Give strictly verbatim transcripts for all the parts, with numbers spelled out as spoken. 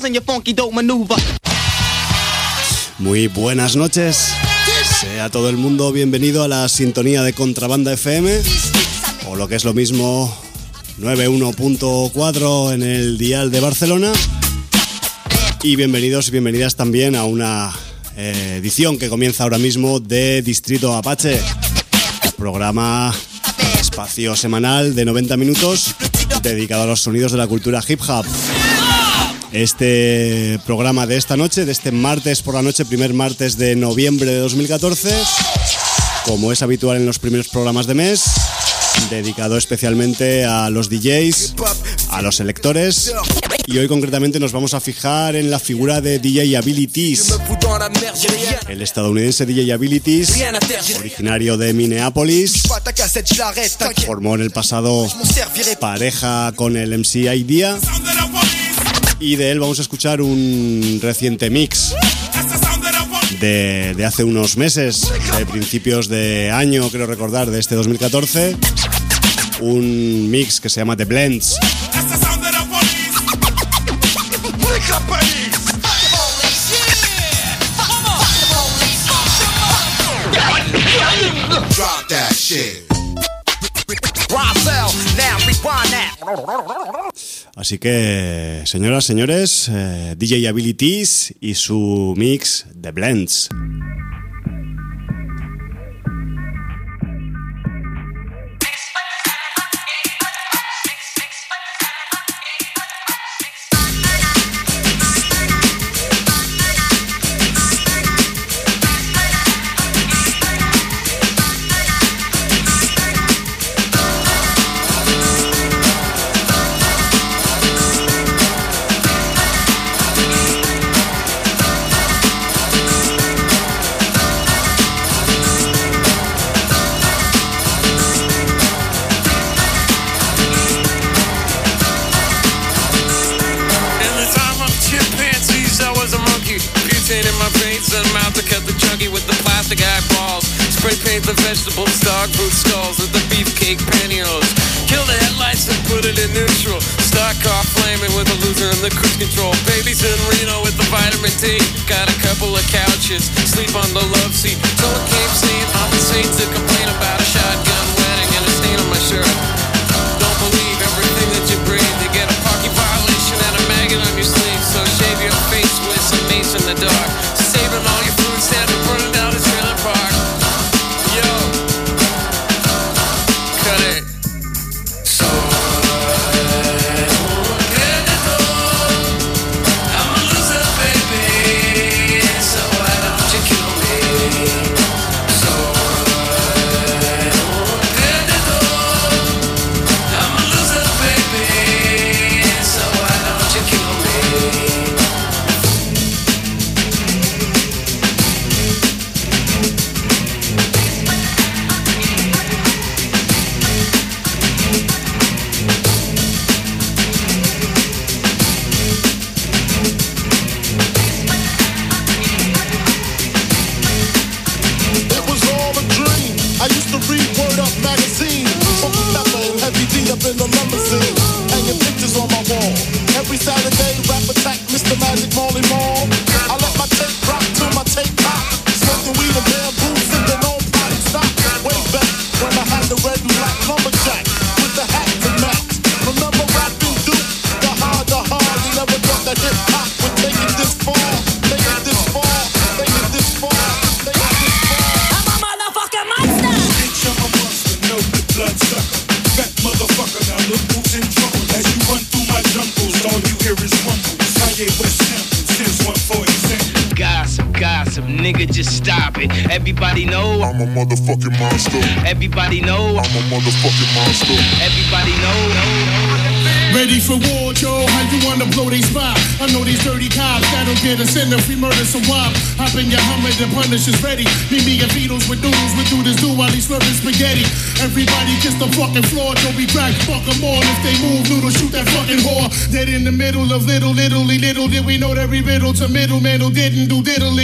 Muy buenas noches. Sea todo el mundo bienvenido a la sintonía de Contrabanda F M, o lo que es lo mismo, noventa y uno punto cuatro en el dial de Barcelona. Y bienvenidos y bienvenidas también a una eh, edición que comienza ahora mismo de Distrito Apache, programa, espacio semanal de noventa minutos dedicado a los sonidos de la cultura hip hop. Este programa de esta noche, de este martes por la noche, primer martes de noviembre de dos mil catorce, como es habitual en los primeros programas de mes, dedicado especialmente a los D Js, a los selectores, y hoy concretamente nos vamos a fijar en la figura de D J Abilities. El estadounidense D J Abilities, originario de Minneapolis, formó en el pasado pareja con el M C Idea, y de él vamos a escuchar un reciente mix de, de hace unos meses, de principios de año, creo recordar, de este dos mil catorce. Un mix que se llama The Blends. Drop that shit. Así que, señoras, señores, eh, D J Abilities y su mix The Blends. The vegetables, dog food skulls with the beefcake pantyhose. Kill the headlights and put it in neutral. Stock car flaming with a loser in the cruise control. Babies in Reno with the vitamin D. Got a couple of couches, sleep on the love seat. Someone came saying I'm insane to complain about a shotgun wedding and a stain on my shirt. Don't believe everything that you breathe. You get a parking violation and a maggot on your sleeve. So shave your face with some mace in the dark. Saving all your food stamps and burning down his trailer park. Everybody know I'm a motherfucking monster. Everybody know I'm a motherfucking monster. Everybody know, know, know. Ready for war, Joe? How you wanna blow they spot? I know these dirty cops that'll get us in if we murder some wop. Hop in your Hummer, the Punisher's ready. Meet me and Beatles with noodles, we do this do while he's slurping spaghetti. Everybody kiss the fucking floor, don't be crack, fuck them all. If they move, noodle, shoot that fucking whore. Dead in the middle of little, little, little, did we know every riddle to middleman who didn't do diddly.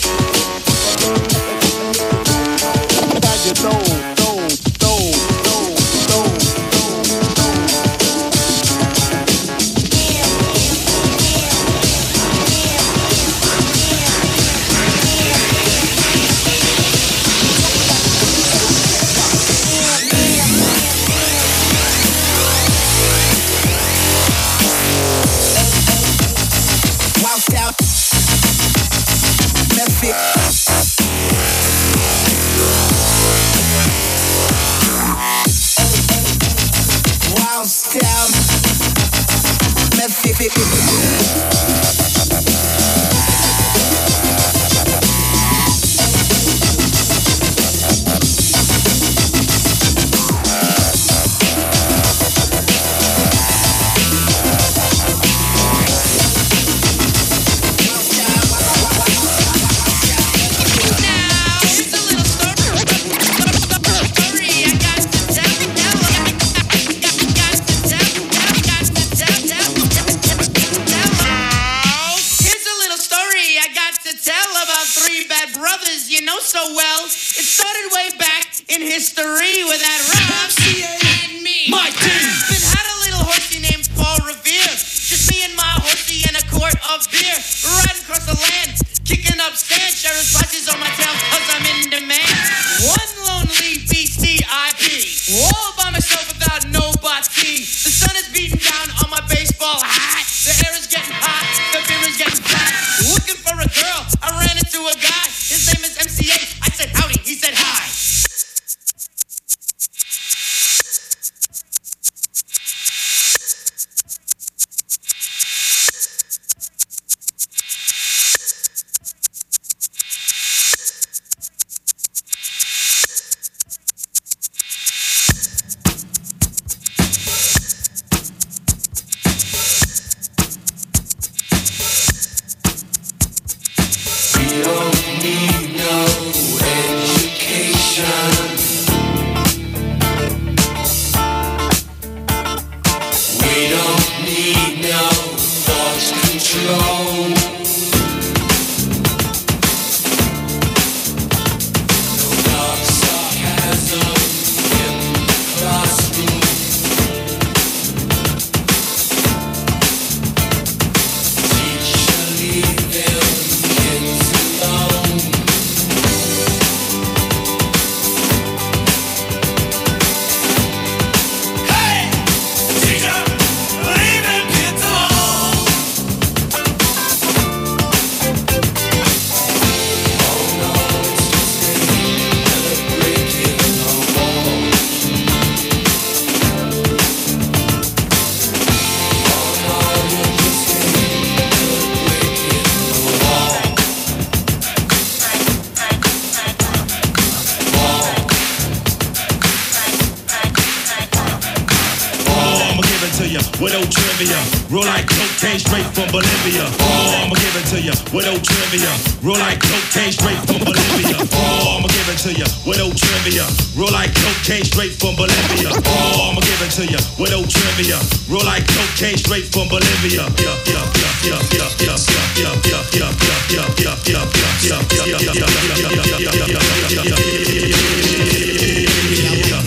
You know, know, know, know, know. brothers you know so well. It started way back in history with that Rob and me. My team. Then had a little horsey named Paul Revere. Just me and my horsey and a quart of beer. Riding across the land, kicking up sand. Sheriff's watches on my tail cause I'm in demand. One lonely beastie I be. All by myself without nobody. The sun is beating down on my baseball hat. The air is getting hot, the beer is getting flat. Looking for a girl, I ran into a guy. His name is M C A. I said howdy, he said hi. with no trivia. Roll like cocaine straight from Bolivia. Oh, I'ma give it to ya with no trivia. Roll like cocaine straight from Bolivia. Oh, I'ma give it to ya with no trivia. Roll like cocaine straight from Bolivia. Oh, I'ma give it to ya with no trivia. Roll like cocaine straight from Bolivia. Yeah, yeah, yeah, yeah, yeah, yeah, yeah, yeah, yeah, yeah, yeah, yeah, yeah, yeah, yeah, yeah, yeah, yeah.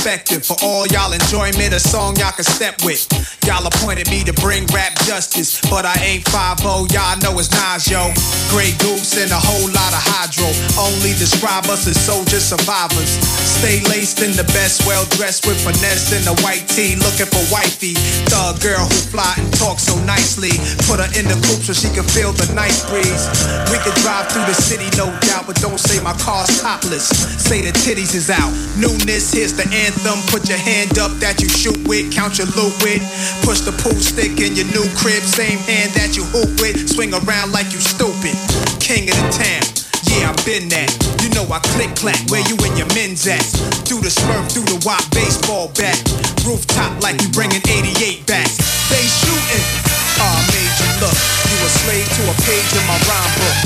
perspective. For all y'all enjoyment, a song y'all can step with. Y'all appointed me to bring rap justice, but I ain't five oh, y'all know it's Nas, yo. Grey Goose and a whole lot of hydro. Only describe us as soldier survivors. Stay laced in the best, well dressed with finesse in a white tee, looking for wifey. Thug girl who fly and talk so nicely. Put her in the coupe so she can feel the nice breeze. We could drive through the city, no doubt, but don't say my car's topless. Say the titties is out. Newness, here's the anthem. Put your hand up that you shoot with, count your loot with. Push the pool stick in your new crib, same hand that you hoop with. Swing around like you stupid. King of the town. Yeah, I've been that. You know I click clack. Where you and your men's at? Through the smurf, through the wop, baseball bat. Rooftop like we bringing eighty-eight back. They shooting. Ah, oh, made you look. You a slave to a page in my rhyme book.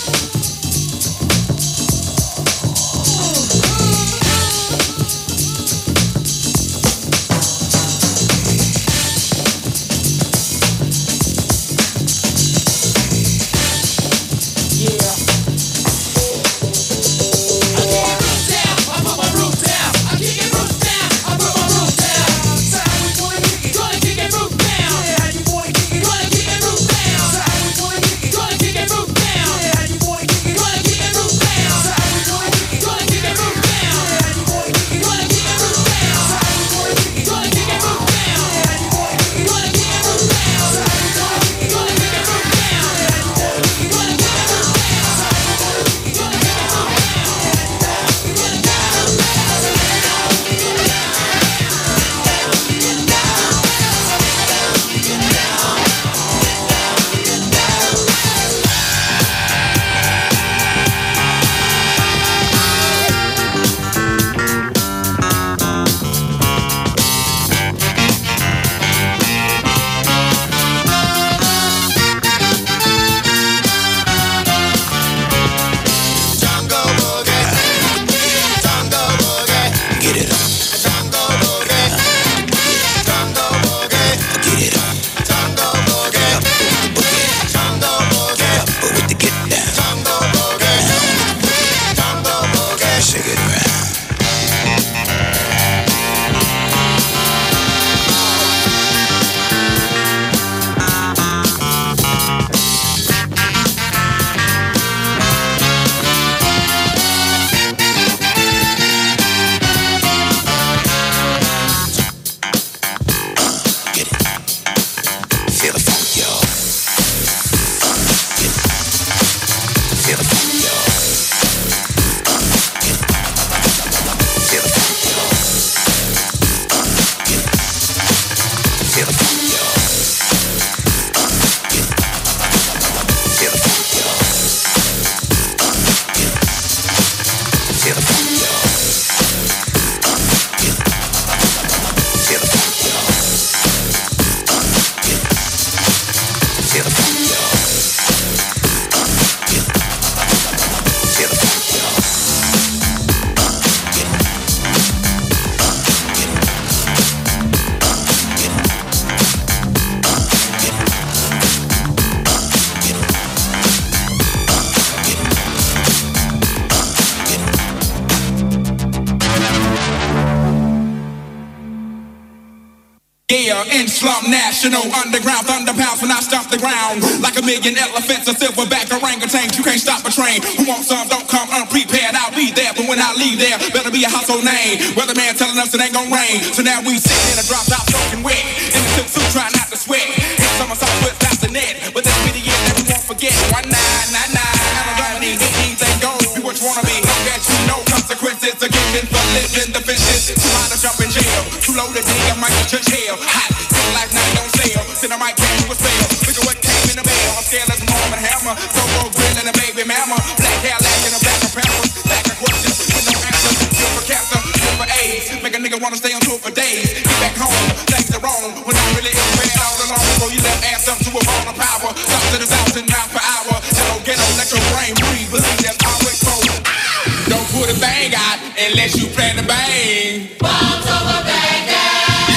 Slump national, underground thunder pounds when I stomp the ground. Like a million elephants, a silverback orangutans. You can't stop a train. Who wants some? Don't come unprepared. I'll be there, but when I leave there, better be a household name. Weatherman telling us it ain't gon' rain. So now we sitting in a drop top soaking wet. In the silk suit trying not to sweat. Hit summer sauce with that's the net. But that's be the year that we won't forget. One nine, nine, nine. I don't need anything gold. Be what you wanna be. Don't get you no consequences. A given for living the business. Too high to jump in jail. Too low to dig, I might get hell. Hot. Life now don't sell, then I might catch you a spell. Look at what came in the mail. I'm scared as a Norm and Hammer. Solo grill and a baby mama. Black hair, lack and a black of peppers. Lack of questions with no answer. Good for cancer, good for AIDS. Make a nigga wanna stay on tour for days. Get back home, things are wrong. When I really is bad all along. So you left ass up to a ball of power. Stop to the thousand miles per hour. Hello, get on, let your brain breathe. Believe that's always so. Don't put a bang out unless you plan to bang. Bombs over Baghdad.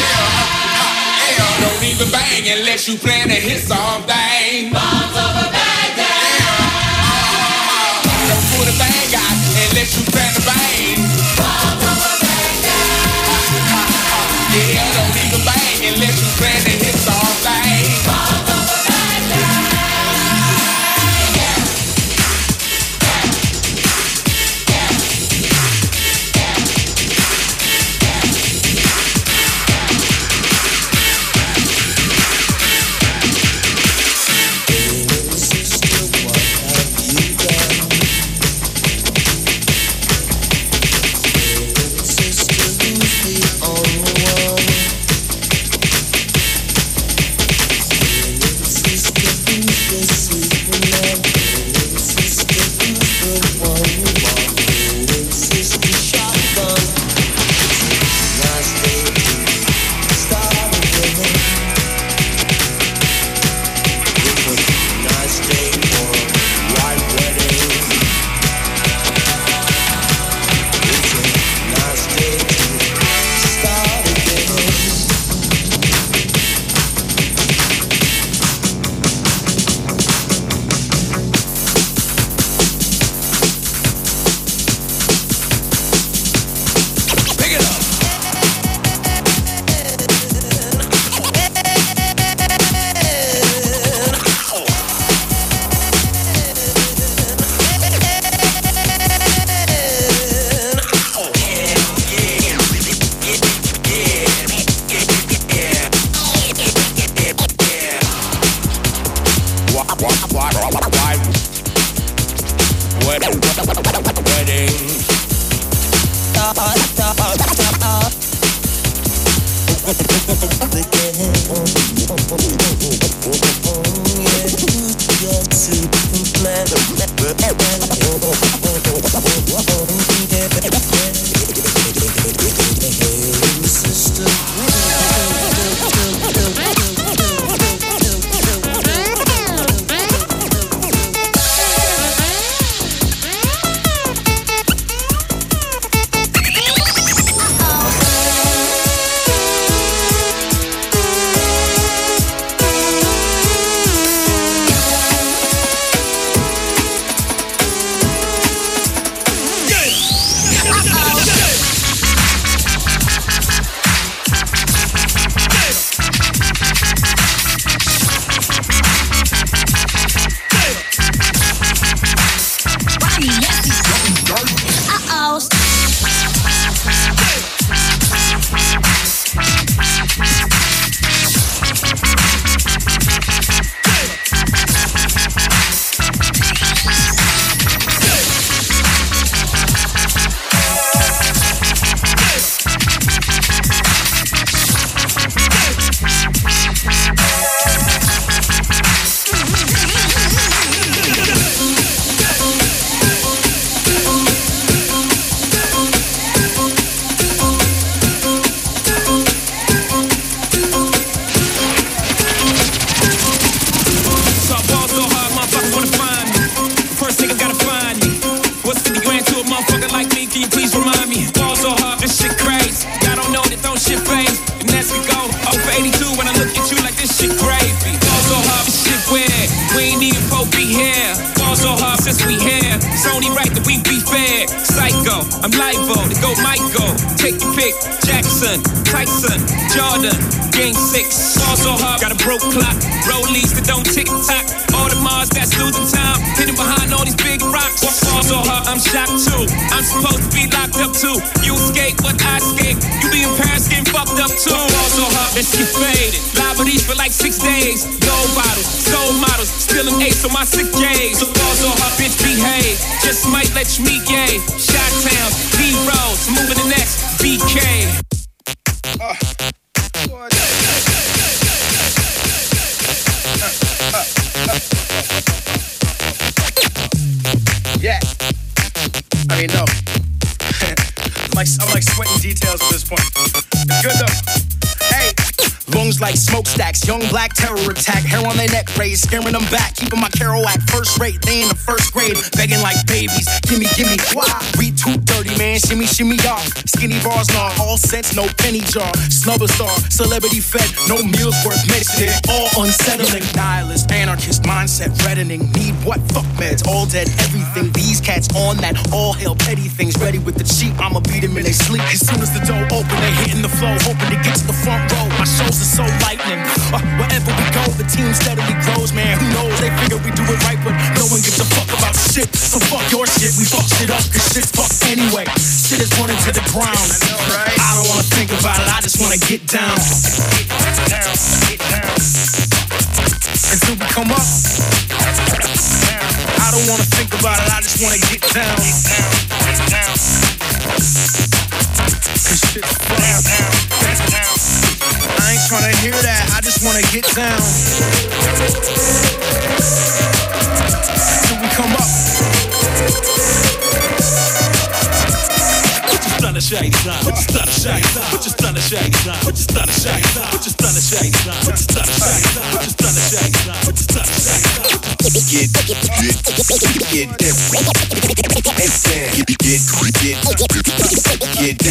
Don't even bang unless you plan to hit something. Bombs over Baghdad. Yeah. Don't put a bang out unless you plan to bang. Bombs over Baghdad. playing the hits all night. Young black terror attack, hair on their neck raised, scaring them back, keeping my Kerouac first rate. They in the first grade, begging like babies. Gimme, gimme, why? Read too dirty, man. Shimmy, shimmy off. Skinny bars, nah, all cents, no penny jar. Snubber star, celebrity fed, no meals worth mentioning. All unsettling, nihilist, anarchist, mind sunset reddening. Need what? Fuck meds, all dead, everything. These cats on that all hail petty things. Ready with the cheap, I'ma beat them in they sleep. As soon as the door open, they hitting the flow, hoping to get to the front row. My shows are so lightning. Uh, wherever we go, the team steadily grows, man. Who knows? They figure we do it right, but no one gives a fuck about shit. So fuck your shit, we fuck shit up, cause shit's fucked anyway. Shit is running to the ground. I know, right? I don't wanna think about it, I just wanna get down. Get down, get down. Until we come up, I don't wanna think about it, I just wanna get down. Get down, get down. Cause shit's fucked. I ain't tryna hear that, I just wanna get down. Until we come up. Put your shady sign, put your stunner shady sign, put your stunner shady sign, put your stunner shady sign, put your stunner shady sign, put your stunner shady sign, put your stunner shady sign, put your stunner shady sign. Get get get get that, get get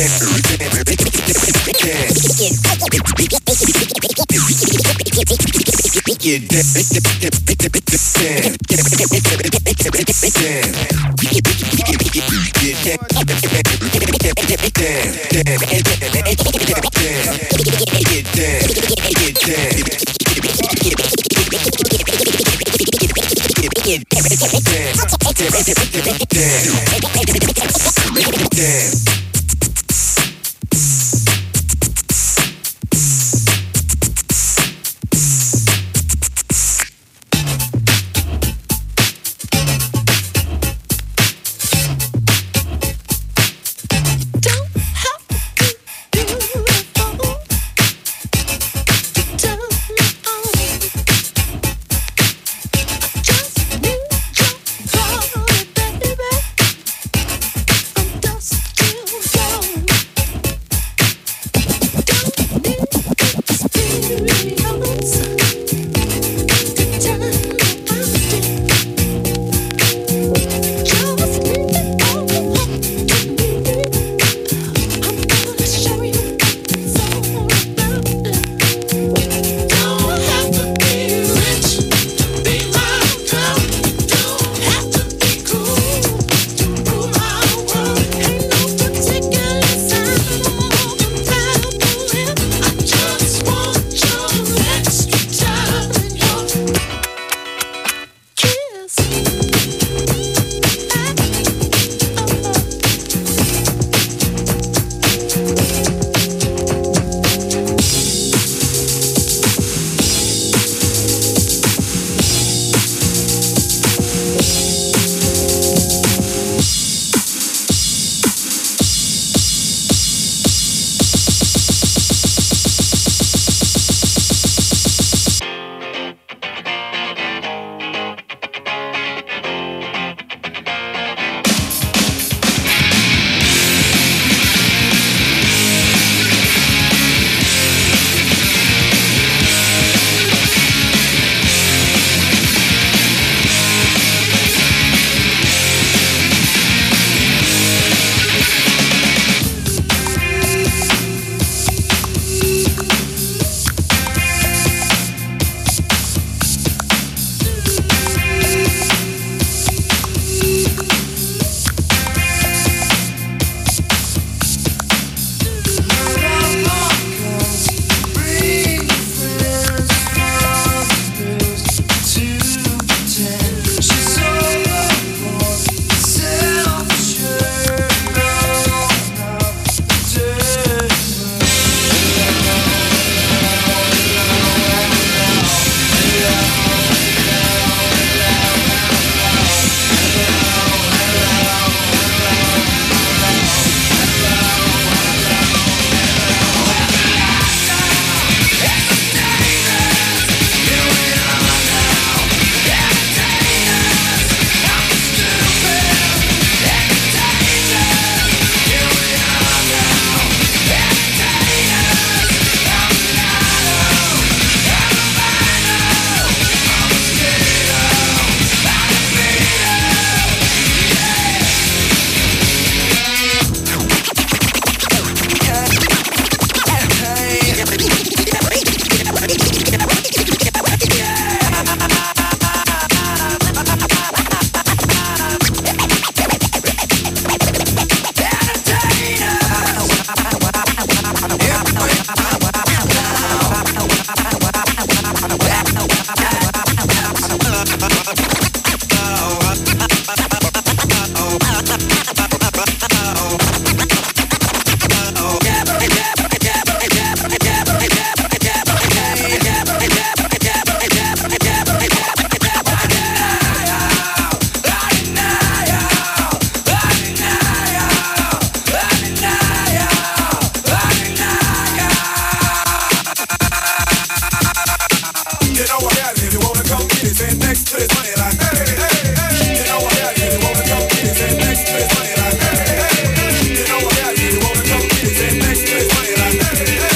know I got it. If you wanna come get it, stand next to this money like hey, hey, hey. You know I got it. If you wanna come get it, stand next to this money like hey, hey, hey. You know I got it. If you wanna come get it, stand next to this money like hey, hey, hey.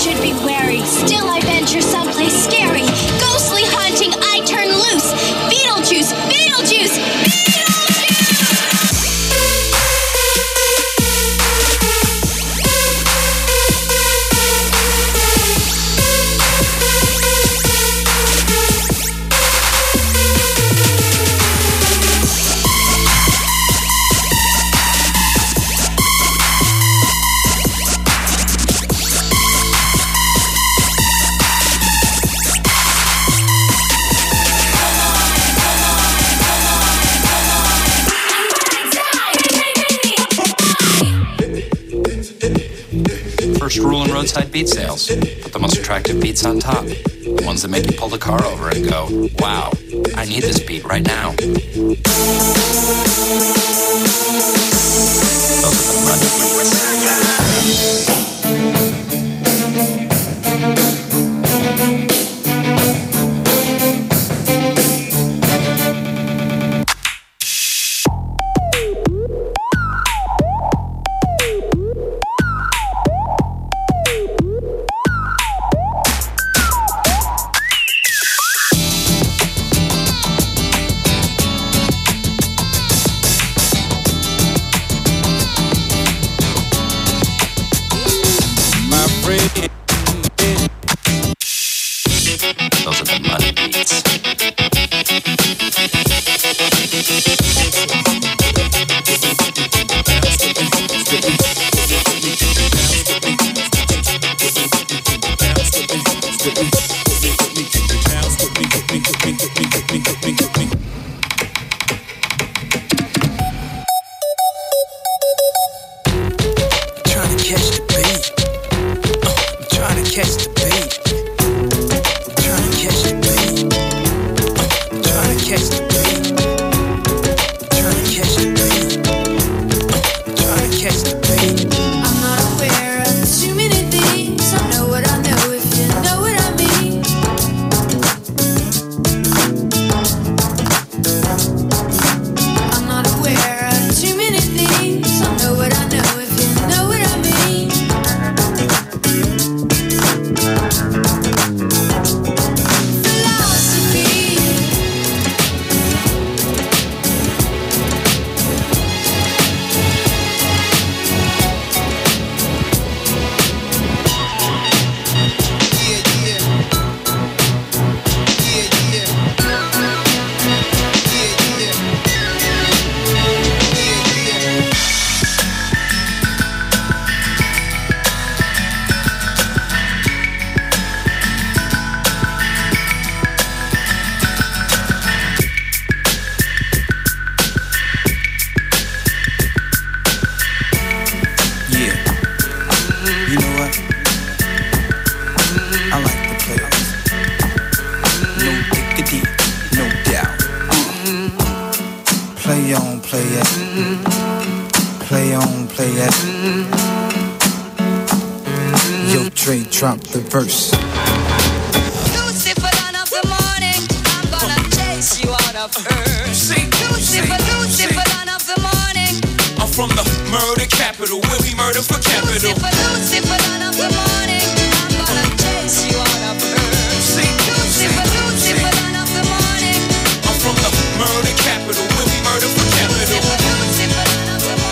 should be wary. Still I venture someplace scary. Ghostly haunting, I turn loose. Beetlejuice, Beetlejuice, Beetlejuice! First rule in roadside beat sales: put the most attractive beats on top. The ones that make you pull the car over and go, wow, I need this beat right now. Those are the money beats. Those are the money beats. Trying to catch the beat. Uh, I'm trying to catch the beat. Trying to catch the beat. Uh, trying to catch the beat. Trying to catch the beat. Uh, trying to catch the beat. I'm not aware of too many things. I know what I know if you know what I mean. I'm not aware of too many things. I know what I know if you know what I mean. Philosophy. Yeah. You know what? I like the players. No diggity, no doubt. Play on, play it. Play on, play it. Yo, Dre, drop the verse. Lucifer, dawn of the morning, I'm gonna chase you out of earth. Lucifer, Lucifer, dawn of the morning. I'm from the murder capital, where we murder for capital. Lucifer, Lucifer, dawn of the morning, I'm gonna chase you out of earth. Lucifer, Lucifer, dawn of the morning. I'm from the murder capital, where we murder for capital. Lucifer, dawn of the morning.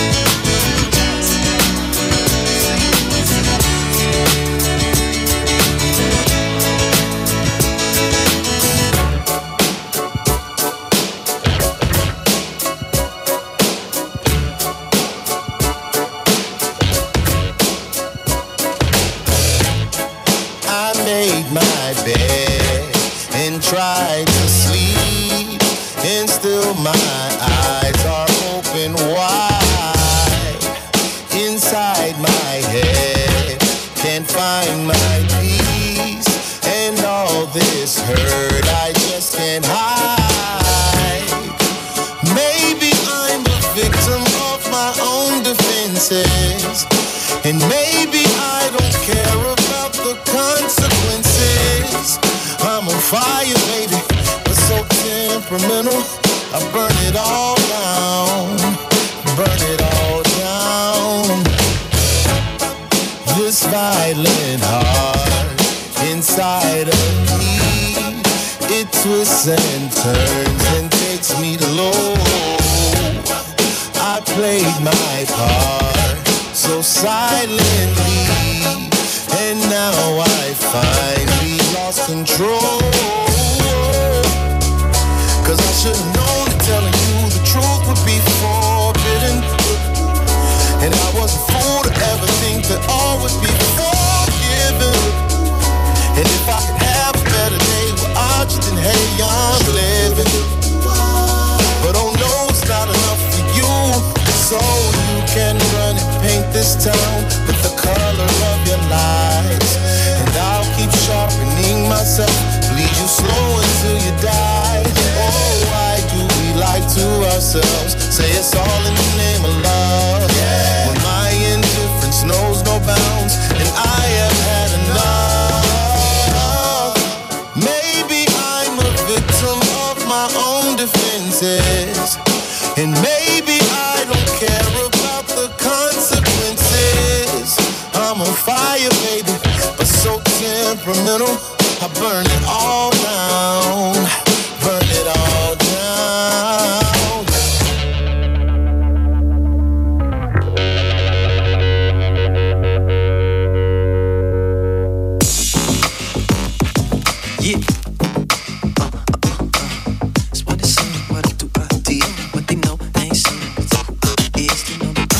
I made my bed and tried to sleep, and still my eyes are open wide. Inside my head, can't find my peace, and all this hurt I just can't hide. Maybe I'm a victim of my own defenses, and maybe I don't care about the consequences. I'm on fire, baby, but so temperamental. I burn it all down, burn it all down. This violent heart inside of me. It twists and turns and takes me low. I played my part so silently, and now I finally lost control. Cause I should've known that telling you the truth would be forbidden, and I was a fool to ever think that all would be forgiven. And if I could have a better day, well, I just didn't, hey, I'm living. But oh no, it's not enough for you, so you can run and paint this town with the color of your lies. And I'll keep sharpening myself, bleed you slow until you die. Oh, why do we lie to ourselves? Say it's all in the name of love, yeah. When my indifference knows no bounds, and I have had enough. Maybe I'm a victim of my own defenses, and maybe I don't care about the consequences. I'm on fire, baby, but so temperamental. I burn it all down, burn it all down. Yeah. Uh, uh, uh, uh. It's what they say, what I do, I did. What they know, they ain't seen it. It's who I is, they know me.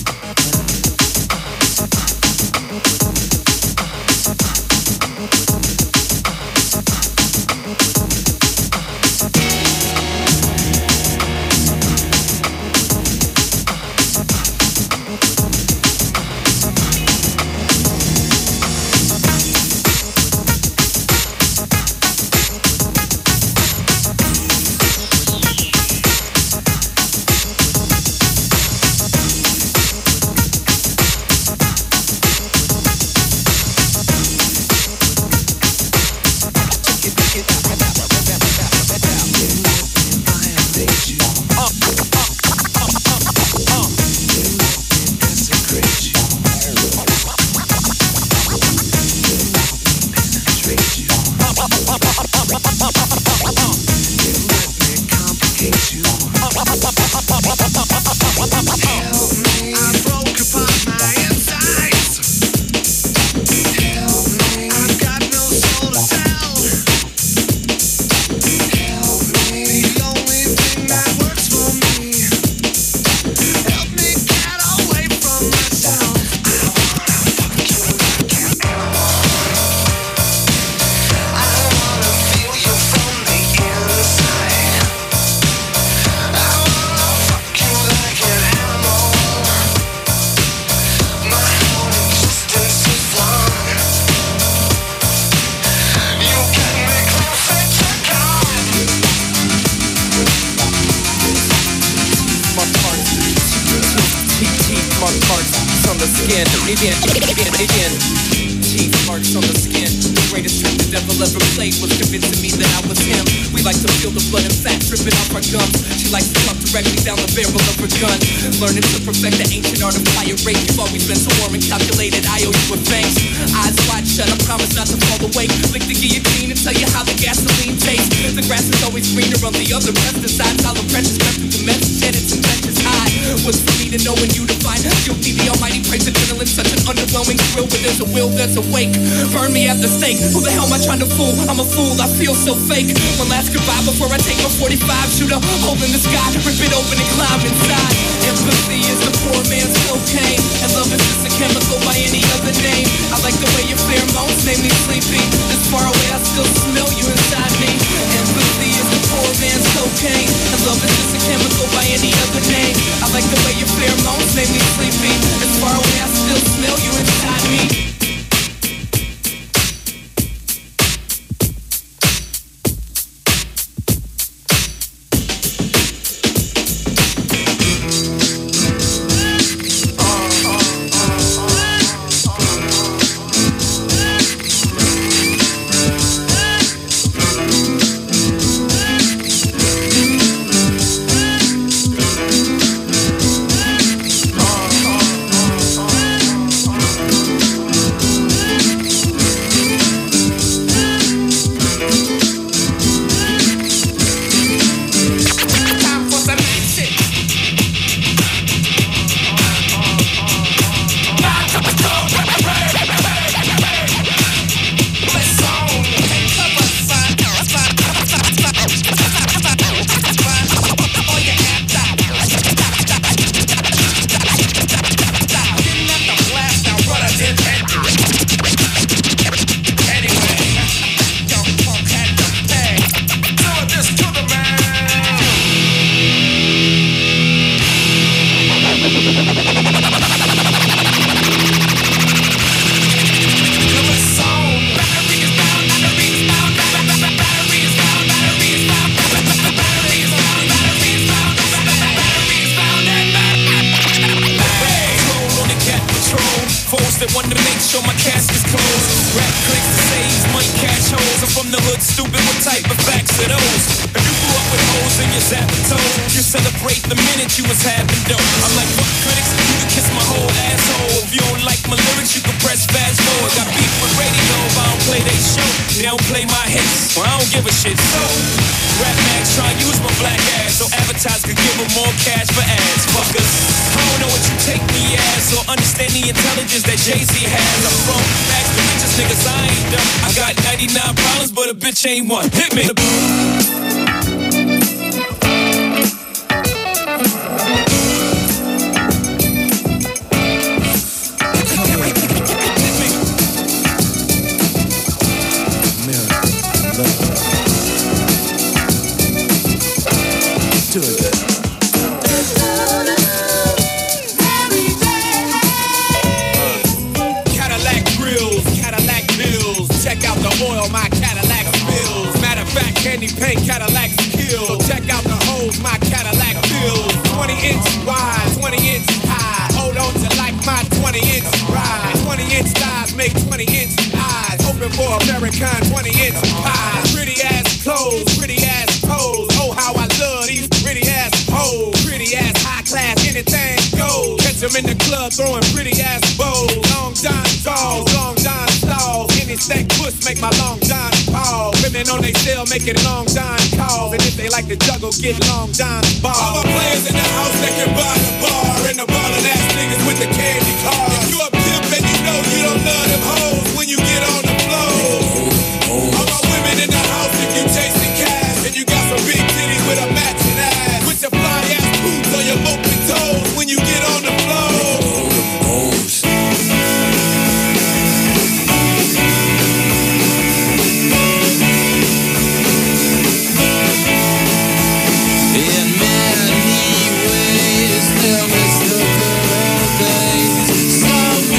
Learning to perfect the ancient art of fire rate. You've always been so warm and calculated. I owe you a thanks. Eyes wide shut, I promise not to fall away. Lick the guillotine and tell you how the gasoline tastes. The grass is always greener on the other pesticides. All the precious left through the message, and it's infectious high. What's for me to know and you to find? Guilty, the almighty praise adrenaline, such an underwhelming thrill. But there's a will that's awake. Burn me at the stake. Who the hell am I trying to fool? I'm a fool, I feel so fake. One last goodbye before I take my forty-five. Shoot a hole in the sky, rip it open and climb inside. Empathy is the poor man's cocaine, and love is just a chemical by any other name. I like the way your pheromones make me sleepy. This far away, I still smell you inside me. Empathy is the poor man's cocaine, and love is just a chemical by any other name. I like the way your pheromones make me sleepy. This far away, I still smell you inside me. the hood, stupid, what type of facts are those? If you grew up with hoes in your zapping toes, you celebrate the minute you was having dope. I'm like, fuck critics, you can kiss my whole asshole. If you don't like my lyrics, you can press fast forward. Got beef with radio if I don't play they show. They don't play my hits, well I don't give a shit. So, Rap Max try to use my black ass so advertisers could give them more cash for ads. Fuckers, I don't know what you take me as or understand the intelligence that Jay-Z has. I'm from Max, the richest niggas, I ain't dumb. I got ninety-nine problems, but a bitch ain't one. Hit me. Cadillac grills, Cadillac bills. Check out the oil, my Cadillac spills. Matter of fact, candy paint Cadillac skills. So check out the holes, my Cadillac bills. twenty inch wide, twenty inch high. Hold on to like my twenty inch ride. twenty inch thighs make twenty inch eyes. Open for American twenty inch pies. Pretty ass clothes, pretty ass pose. Oh, how I love these pretty ass hoes. Pretty ass high class, anything goes. Catch them in the club throwing pretty ass bows. Long John Stalls, Long John Stalls. Any stack push make my Long John pause. Women on they cell making Long John calls. And if they like to juggle, get Long John balls. All my players in the house that can buy the bar. And the ballin' ass niggas with the candy car. If you a pimp and you know you don't love them hoes when you get on the floor. All my women in the house if you chasing cash. And you got some big titties with a matching ass. With your fly ass boots on your open toes when you get on the floor. In many ways, there is the good old days. Some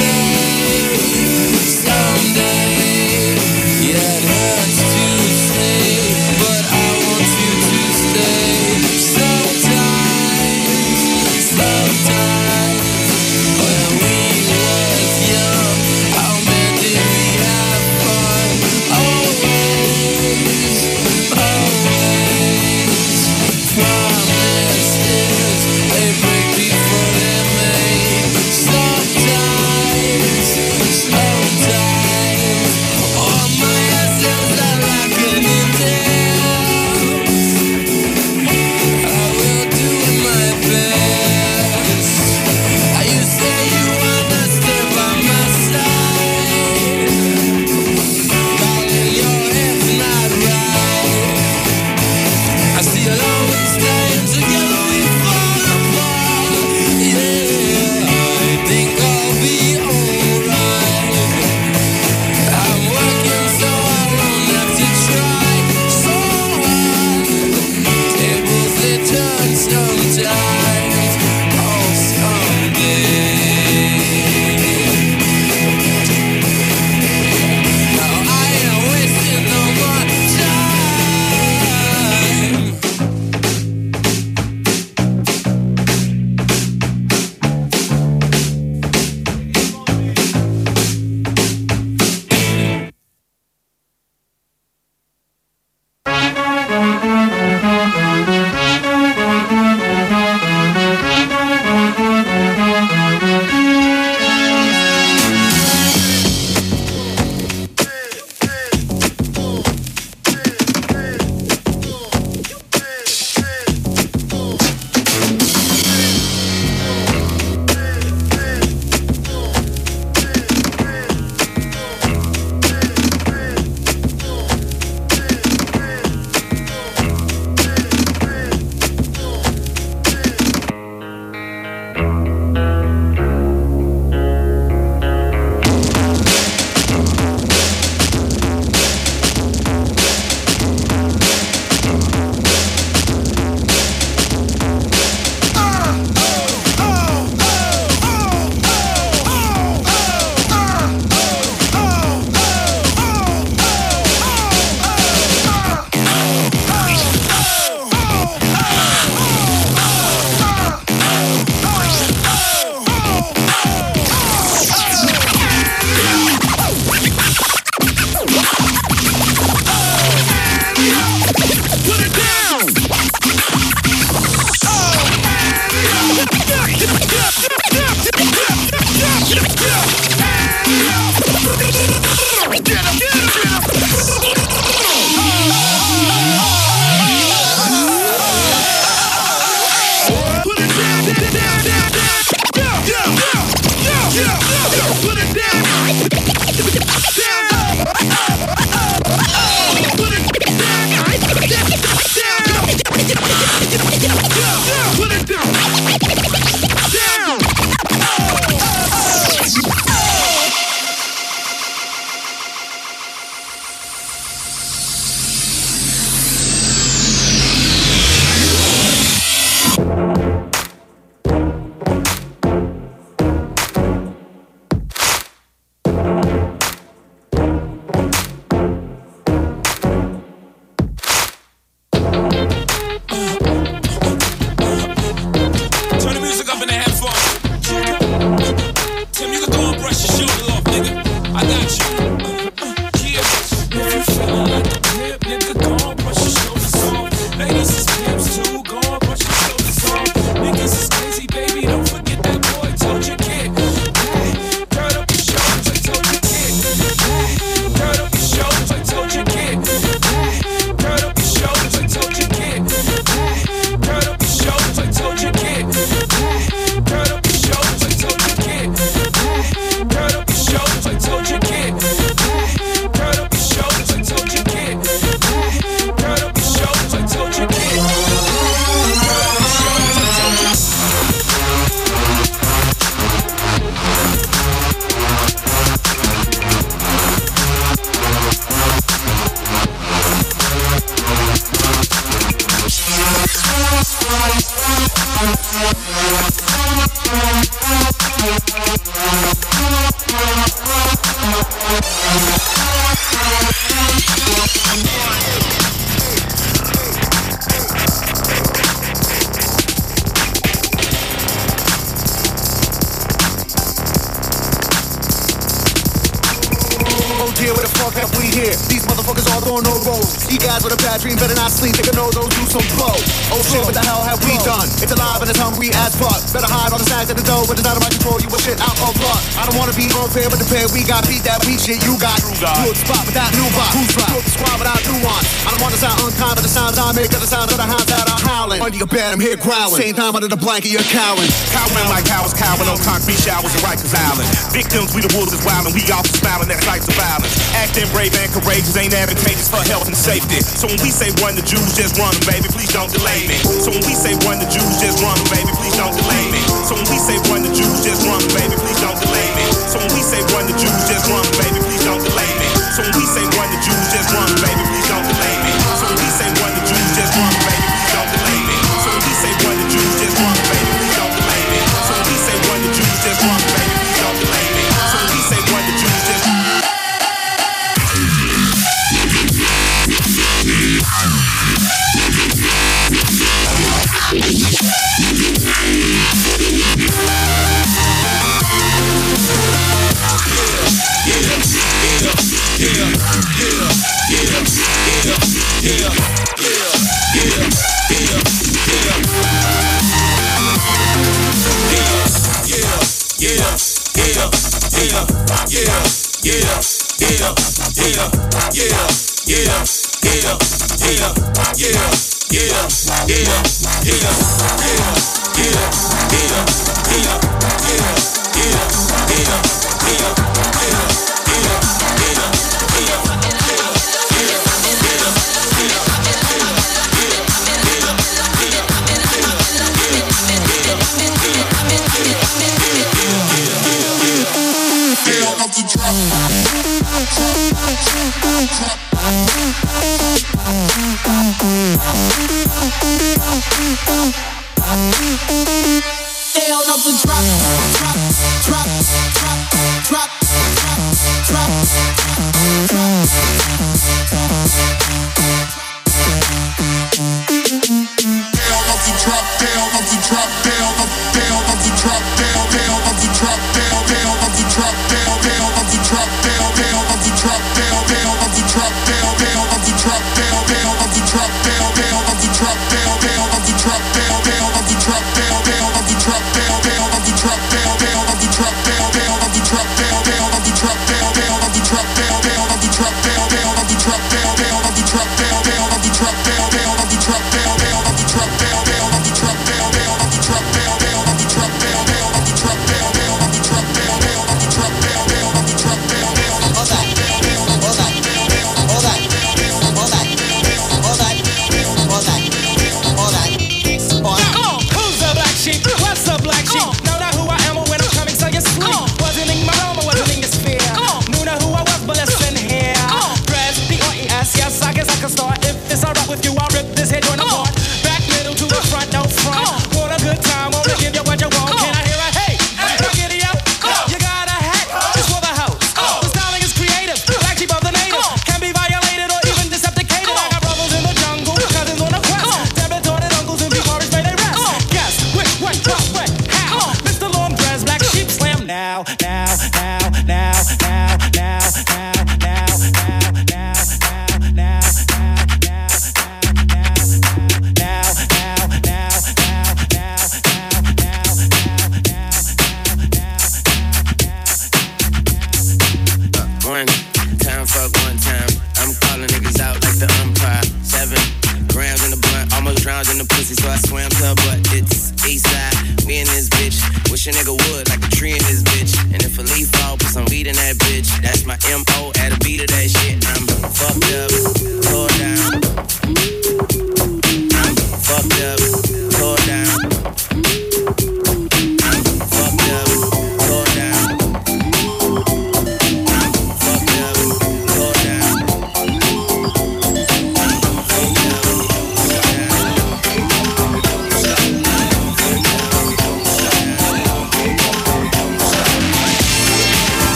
Oh dear, where the fuck have we here? These motherfuckers all throwing no rolls. You guys with a bad dream better not sleep. They can know those do some blow. Oh shit, what the hell have we done? It's alive and it's hungry as fuck. Better hide all the snacks at the door, but it's out of my control. You a shit out of luck. I don't wanna be unfair, but the pair we got beat that weak shit you got. Good spot without new box. Who's right? Good squad without nuance. I don't wanna sound unkind, but the sounds I make are the sounds of the hounds that are howling. Under your bed, I'm here growling. Same time under the blanket, you're cowering. Cowering like cowards, cowering on concrete showers in Rikers Island. Victims, we the wolves is wildin', we all smiling at sights of violence. Acting brave and courageous ain't advantageous for health and safety. So when we say run the Jews, just run them, baby, please don't delay me. So when we say run the Jews, just run them, baby, please don't delay me. So when we say run the Jews, just run them, baby, please don't delay me. So when we say run the Jews, just run them, baby, please don't delay me. So when we say run the Jews, just run them, baby, please don't delay me. So when we say run the Jews, just run them, baby, please don't delay me. So when we say run the Jews, just run them, baby, please don't delay me. So when we say run the Jews, just run them, baby, please don't delay me. So when we say run the Jews, just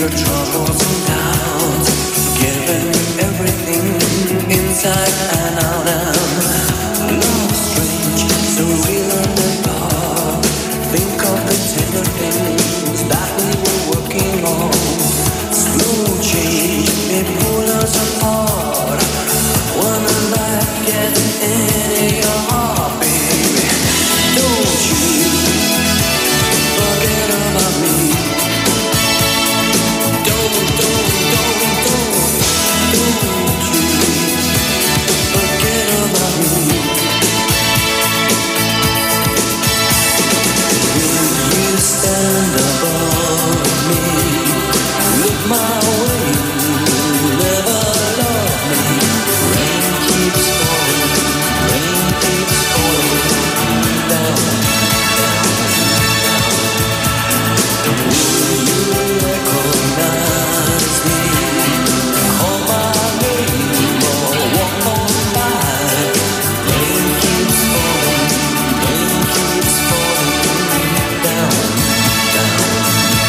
your troubles and doubts, giving everything inside and out. And love strange, surreal and the dark. Think of the tender things that we were working on. Slow change, they pull us apart. Wanna life get into your heart, baby. Don't you forget about me. Don't, don't, don't, don't, don't you forget about me. Will you stand above me? Look my way, never love me. Rain keeps falling, rain keeps falling down, down, down. Will you recognize me? Call my name or walk on by. Rain keeps falling, rain keeps falling down, down, down, down.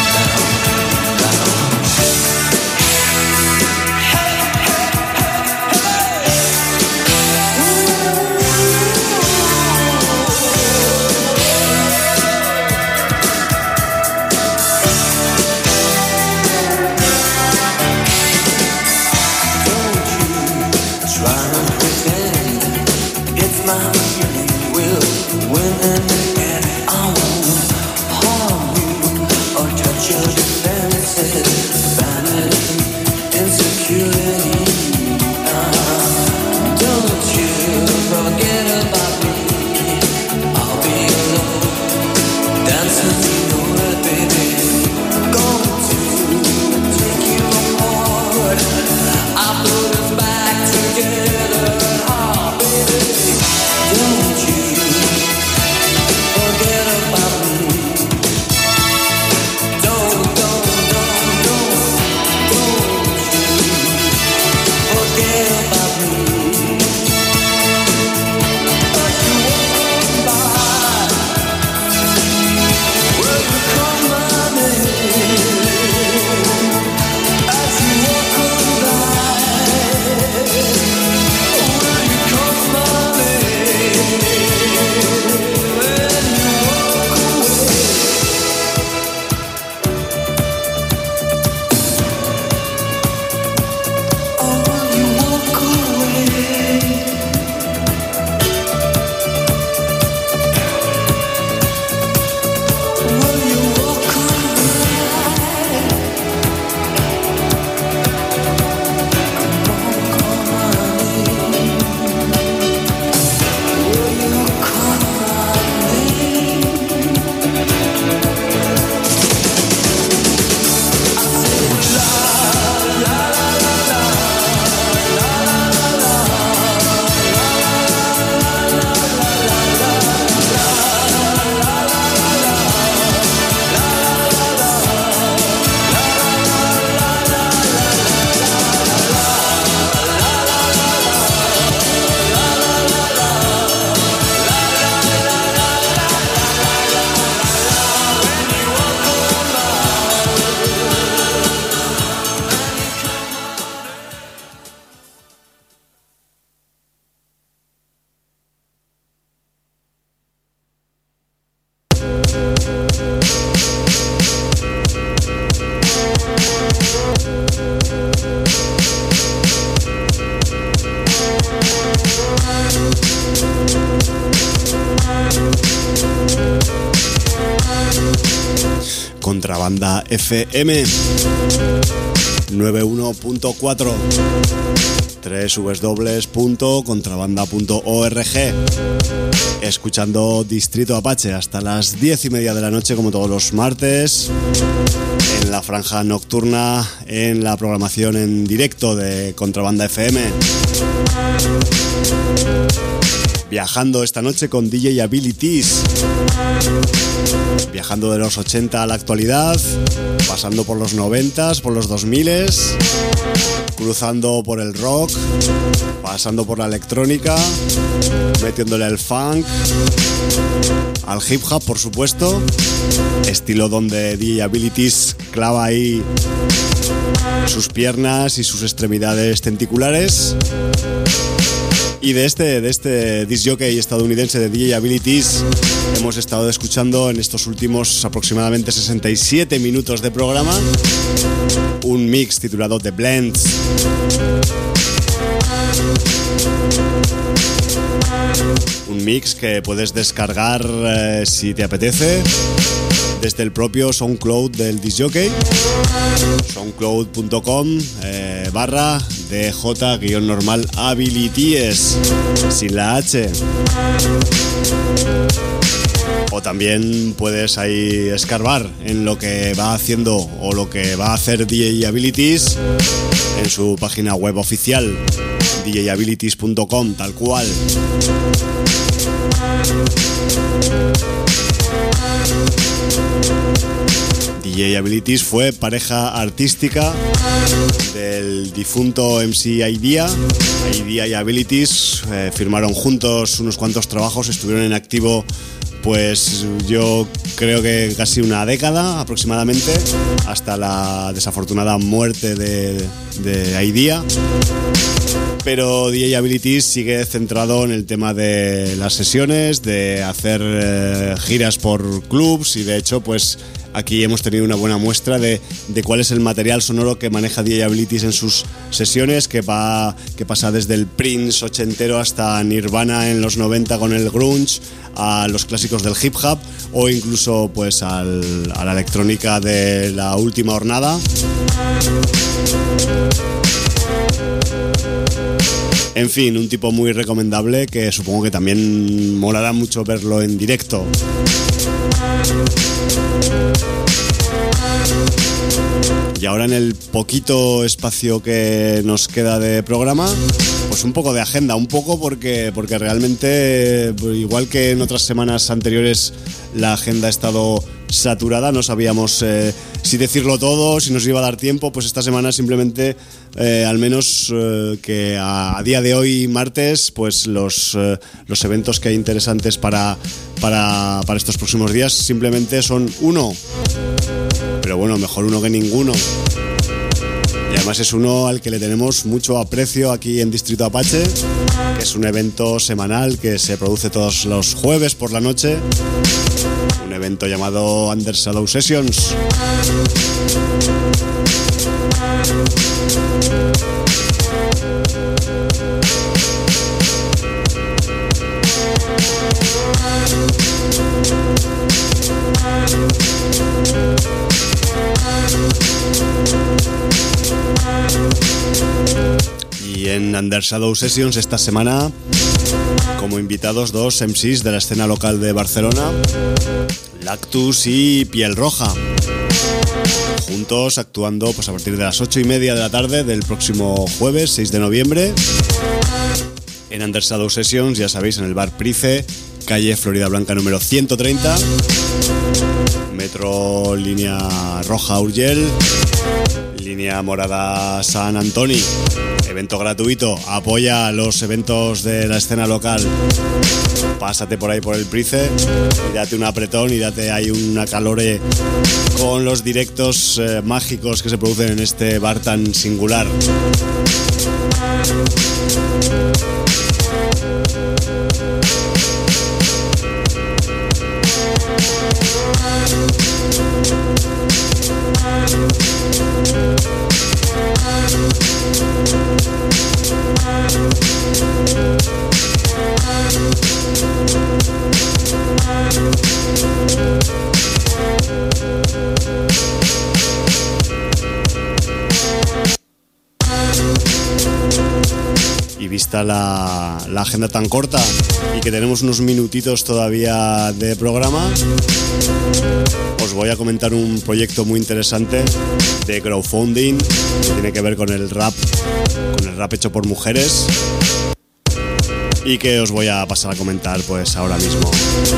Try to pretend it's my feeling will win in the end. I won't harm you or touch your defenses. Vanity, insecurity. Ah, don't you forget about me. I'll be alone, dancing to your world, baby. Going to take you apart. I put us back together. Ah, baby, don't you forget about me. Don't, don't, don't, don't, don't you forget about me. As you walk by, will you call my name? As you walk by, will you call my name? When you walk away. Oh, will you walk away? Will you walk Contrabanda F M noventa y uno punto cuatro, doble u doble u doble u punto contrabanda punto org. Escuchando Distrito Apache hasta las diez y media de la noche, como todos los martes, en la franja nocturna, en la programación en directo de Contrabanda F M. Viajando esta noche con D J Abilities. Viajando de los ochenta a la actualidad, pasando por los noventas, por los dos miles, cruzando por el rock, pasando por la electrónica, metiéndole al funk, al hip hop, por supuesto, estilo donde D J Abilities clava ahí sus piernas y sus extremidades tenticulares. Y de este, de este disc jockey estadounidense de D J Abilities hemos estado escuchando en estos últimos aproximadamente sesenta y siete minutos de programa un mix titulado The Blends. Un mix que puedes descargar eh, si te apetece desde el propio SoundCloud del disc jockey, soundcloud punto com eh, barra D J guión normal Abilities sin la H. O también puedes ahí escarbar en lo que va haciendo o lo que va a hacer D J Abilities en su página web oficial, D J abilities punto com, tal cual. D J Abilities fue pareja artística del difunto M C Idea. Idea y Abilities eh, firmaron juntos unos cuantos trabajos, estuvieron en activo pues yo creo que casi una década aproximadamente, hasta la desafortunada muerte de, de Idea. Pero D J Abilities sigue centrado en el tema de las sesiones, de hacer eh, giras por clubs, y de hecho pues aquí hemos tenido una buena muestra de, de cuál es el material sonoro que maneja D J Abilities en sus sesiones, que va que pasa desde el Prince ochentero hasta Nirvana en los noventa con el grunge, a los clásicos del hip hop o incluso pues al, a la electrónica de la última hornada. En fin, un tipo muy recomendable que supongo que también molará mucho verlo en directo. Y ahora, en el poquito espacio que nos queda de programa, pues un poco de agenda, un poco porque, porque realmente, igual que en otras semanas anteriores, la agenda ha estado saturada, no sabíamos eh, si decirlo todo, si nos iba a dar tiempo. Pues esta semana simplemente, eh, al menos eh, que a, a día de hoy, martes, pues los, eh, los eventos que hay interesantes para, para, para estos próximos días simplemente son uno. Pero bueno, mejor uno que ninguno. Y además es uno al que le tenemos mucho aprecio aquí en Distrito Apache, que es un evento semanal que se produce todos los jueves por la noche. Un evento llamado Under Shadow Sessions. Y en Under Shadow Sessions esta semana, como invitados, dos M Cs de la escena local de Barcelona, Lactus y Piel Roja, juntos actuando pues a partir de las ocho y media de la tarde del próximo jueves seis de noviembre en Under Shadow Sessions, ya sabéis, en el bar Price, calle Florida Blanca número ciento treinta, metro línea roja Urgell, línea morada San Antoni. Evento gratuito, apoya los eventos de la escena local. Pásate por ahí por el Price y date un apretón y date ahí una calore con los directos eh, mágicos que se producen en este bar tan singular. Y vista la, la agenda tan corta y que tenemos unos minutitos todavía de programa, os voy a comentar un proyecto muy interesante de crowdfunding que tiene que ver con el rap, con el rap hecho por mujeres, y que os voy a pasar a comentar pues ahora mismo.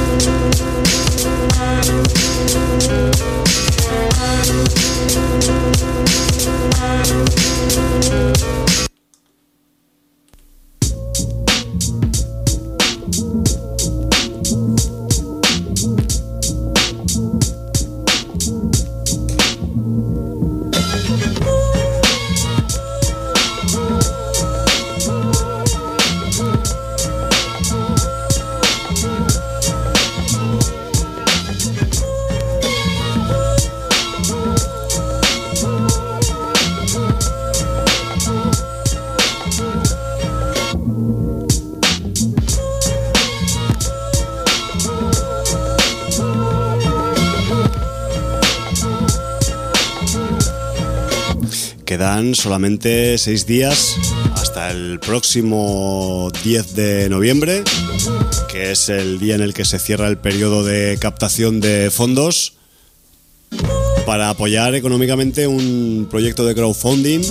Quedan solamente seis días hasta el próximo diez de noviembre, que es el día en el que se cierra el periodo de captación de fondos para apoyar económicamente un proyecto de crowdfunding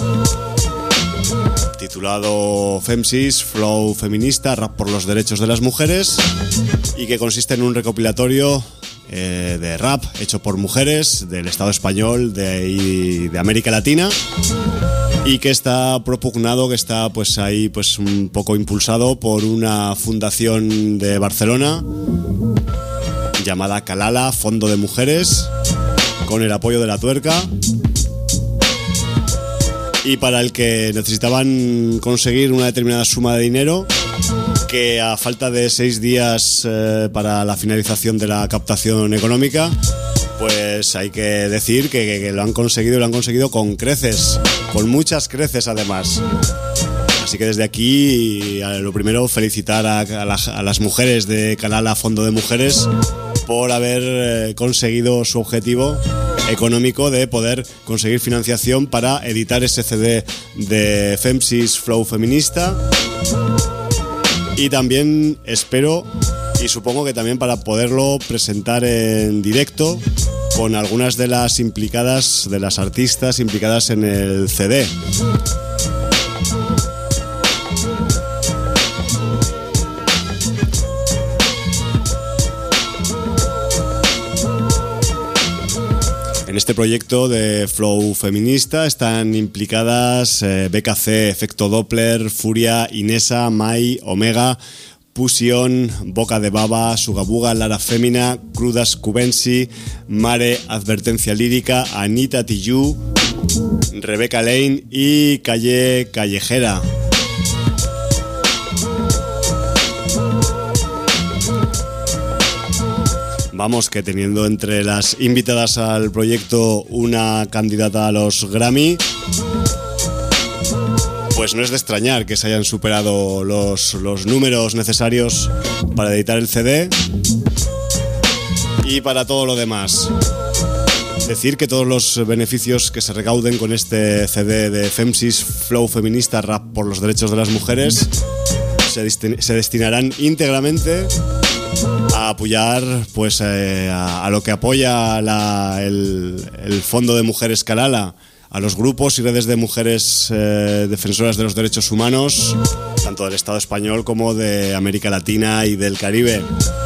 titulado Femsis, Flow Feminista, Rap por los Derechos de las Mujeres, y que consiste en un recopilatorio eh, de rap hecho por mujeres del Estado español de, y de América Latina, y que está propugnado, que está pues ahí pues un poco impulsado por una fundación de Barcelona llamada Kalala, Fondo de Mujeres, con el apoyo de La Tuerca, y para el que necesitaban conseguir una determinada suma de dinero, que a falta de seis días eh, para la finalización de la captación económica, pues hay que decir que, que, que lo han conseguido, lo han conseguido con creces, con muchas creces además. Así que desde aquí, lo primero, felicitar a, a, la, a las mujeres de Kalala, Fondo de Mujeres, por haber eh, conseguido su objetivo económico de poder conseguir financiación para editar ese C D de Femsis Flow Feminista, y también espero y supongo que también para poderlo presentar en directo con algunas de las implicadas, de las artistas implicadas en el C D. En este proyecto de Flow Feminista están implicadas eh, B K C, Efecto Doppler, Furia, Inesa, Mai, Omega, Pusion, Boca de Baba, Sugabuga, Lara Fémina, Crudas Cubensi, Mare, Advertencia Lírica, Anita Tijoux, Rebeca Lane y Calle Callejera. Vamos, que teniendo entre las invitadas al proyecto una candidata a los Grammy, pues no es de extrañar que se hayan superado los, los números necesarios para editar el C D y para todo lo demás. Decir que todos los beneficios que se recauden con este C D de Femsis, Flow Feminista, Rap por los Derechos de las Mujeres, se, destin- se destinarán íntegramente a apoyar pues eh, a, a lo que apoya la, el, el Fondo de Mujeres Kalala, a los grupos y redes de mujeres eh, defensoras de los derechos humanos, tanto del Estado español como de América Latina y del Caribe.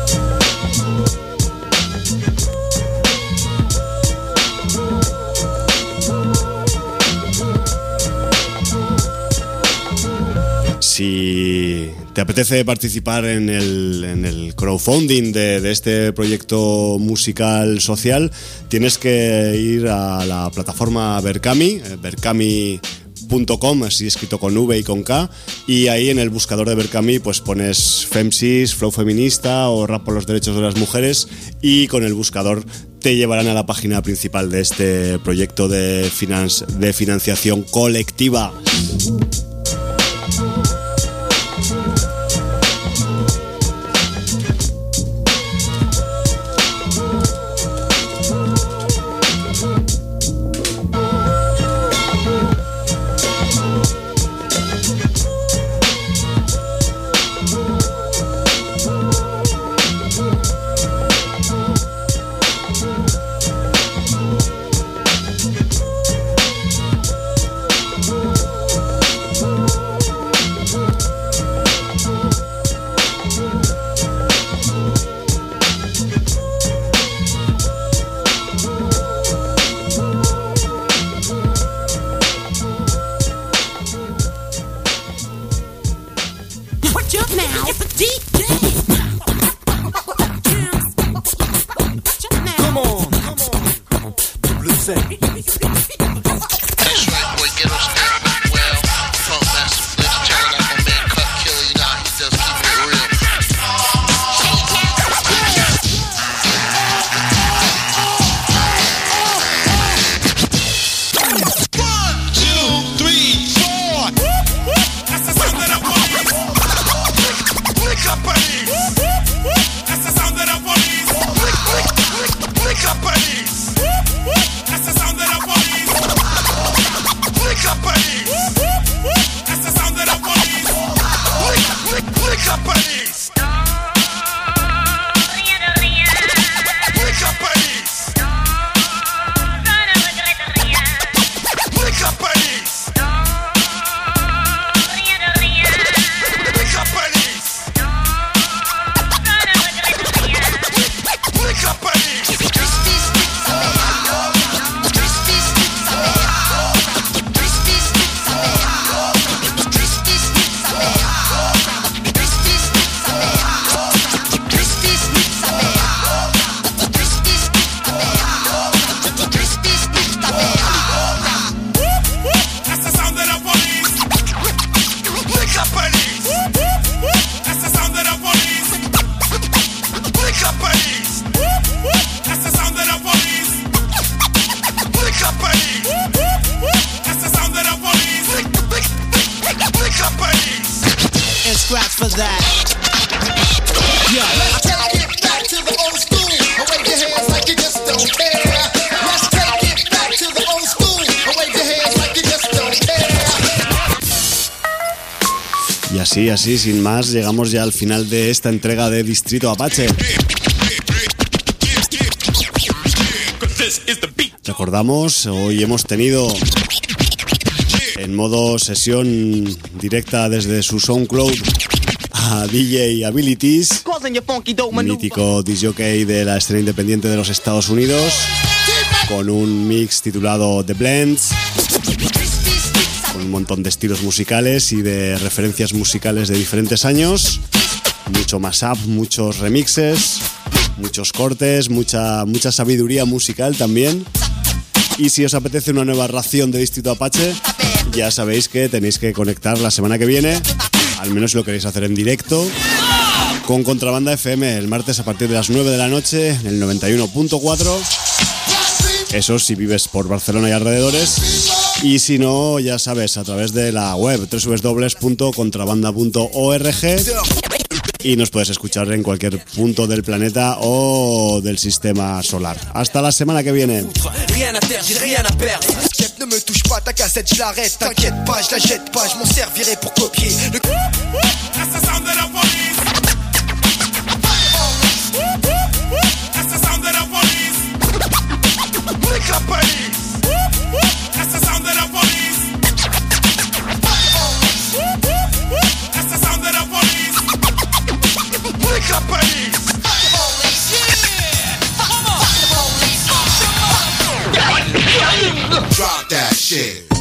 Si te apetece participar en el, en el crowdfunding de, de este proyecto musical social, tienes que ir a la plataforma Berkami, berkami punto com, así escrito con V y con K, y ahí en el buscador de Berkami pues pones Femsis, Flow Feminista o Rap por los Derechos de las Mujeres, y con el buscador te llevarán a la página principal de este proyecto de, finan- de financiación colectiva. your mouth, D J. Come on, come on. Blue say. That's right, boy. Get us started well. Funk Master Blitz, turn it up on man Cut Killer. You know how he does keep it real. One, two, three, four. That's the sound of the police. Lick up police. That's the sound of the police. Lick, lick, lick, lick up police. That's the sound of the police. Lick up police. That's the sound of the police. Lick, lick, lick up police. Lick up police. Lick up police. Lick up police. Lick up police. That's the sound of the police. Lick up police. That's the sound of the police. Lick up police. That's the sound of the police. Lick up police. That's the sound of the police. Lick, lick, lick, lick up police. And scratch for that. Yeah. Let's take it back to the old school. Wave your hands like you just don't care. Let's take it back to the old school. Wave your hands like you just don't care. Y así, así, sin más, llegamos ya al final de esta entrega de Distrito Apache. Recordamos, hoy hemos tenido en modo sesión directa desde su SoundCloud a D J Abilities, mítico disc jockey de la escena independiente de los Estados Unidos, con un mix titulado The Blends, con un montón de estilos musicales y de referencias musicales de diferentes años, mucho mashup, muchos remixes, muchos cortes, mucha, mucha sabiduría musical también. Y si os apetece una nueva ración de Distrito Apache, ya sabéis que tenéis que conectar la semana que viene, al menos si lo queréis hacer en directo, con Contrabanda F M el martes a partir de las nueve de la noche en el noventa y uno punto cuatro. Eso si vives por Barcelona y alrededores. Y si no, ya sabes, a través de la web doble u doble u doble u punto contrabanda punto org. Y nos puedes escuchar en cualquier punto del planeta o del sistema solar. Hasta la semana que viene. Rien à faire, j'ai rien à perdre. Chef, ne me touche pas, ta cassette, je l'arrête. T'inquiète pas, je la jette pas, je m'en servirai pour copier. Le... That's the sound of the police. That's the sound of the police. Lick up police. That's the sound of the police. That's the sound of the police. Lick up police. Drop that shit.